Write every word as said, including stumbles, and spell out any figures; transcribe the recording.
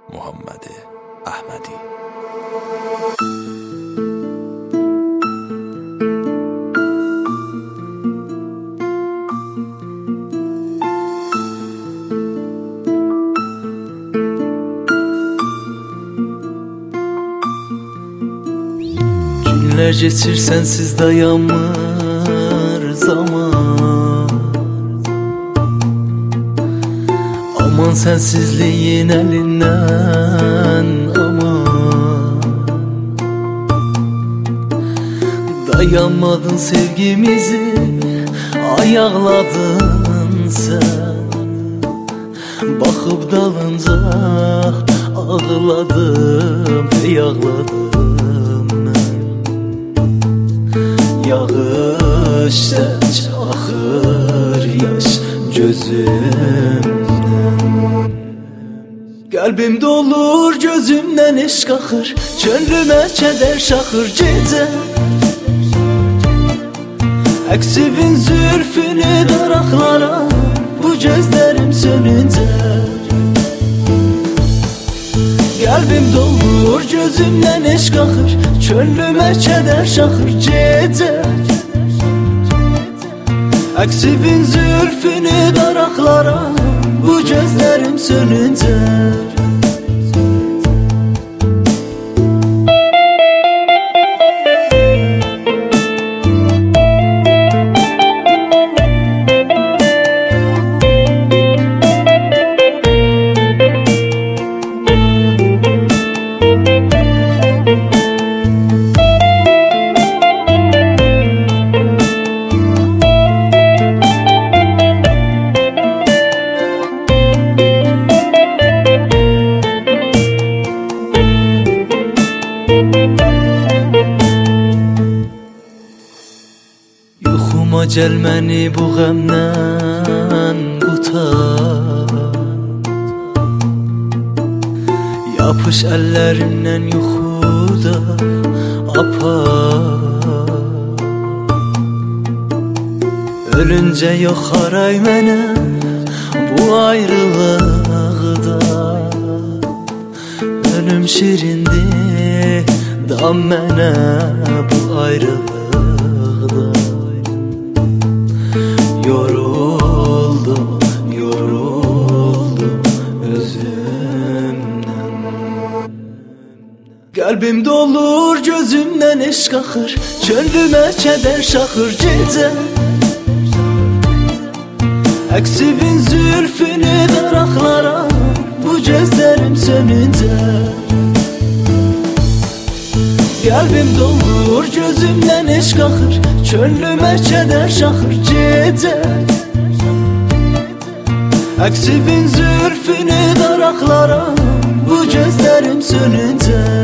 Muhammed Ahmedi. Günler geçir sensiz dayanmır zaman. Aman sensizliğin elinden aman. Dayanmadın sevgimizi ayakladın sen. Bakıp dalınca ağladım ey ağladım ben. Yağışta çakır yaş gözümden. Kalbim dolur gözümden eşk akır, gönlüme keder şakır gece. Əksibin zülfünü daraklara bu gözlerim sönünce. Kalbim dolur gözümden eşk akır, gönlüme keder şakır gece. Əksibin zülfünü daraklara bu gözlerim sönünce. Yuxuma gəl məni bu qəmdən qutar. Yapış əllərimdən yuxuda apar. Ölüncə yox haray mənə bu ayrılıqda. Ölüm şirindir dam mənə bu ayrılıqda. Yoruldum, yoruldum özümden. Kalbim dolur gözümden eşk akır, gönlüme keder şakır gece. Əksibin zülfünü daraklara bu gözlerim sönünce. Kalbim dolur gözümden eşk akır, gönlüme keder şakır gece. Əksibin zülfünü daraklara bu gözlerim sönünce.